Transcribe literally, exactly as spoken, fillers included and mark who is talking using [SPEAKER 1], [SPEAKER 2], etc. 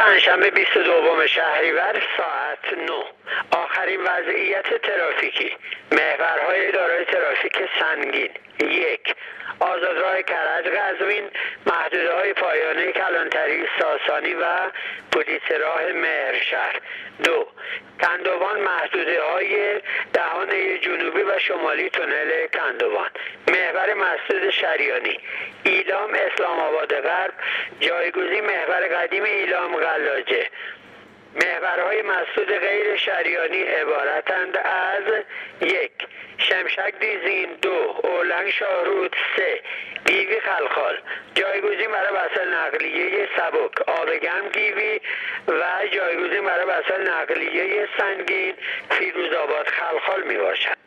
[SPEAKER 1] پنجشنبه بیست و دوم شهریور ساعت نه. آخرین وضعیت ترافیکی. محورهای دارای ترافیک سنگین: یک، آزادراه کرج قزوین، محدوده‌های پایانه کلانتری ساسانی و پلیس راه مهرشهر. دو، کندوان، محدوده‌های دهانه جنوبی و شمالی تونل کندوان. محور مسدود شریانی: ایلام اسلام آباد غرب، جایگزین محور قدیم ایلام غلاجه. محورهای مسدود غیر شریانی عبارتند از: یک، شمشک دیزین. دو، اولنگ شاهرود. سه، دیوی خلخال. جایگزین برای وسایل نقلیه سبک: آبگم دیوی و جایگزین برای وسایل نقلیه سنگین فیروزآباد خلخال می باشد.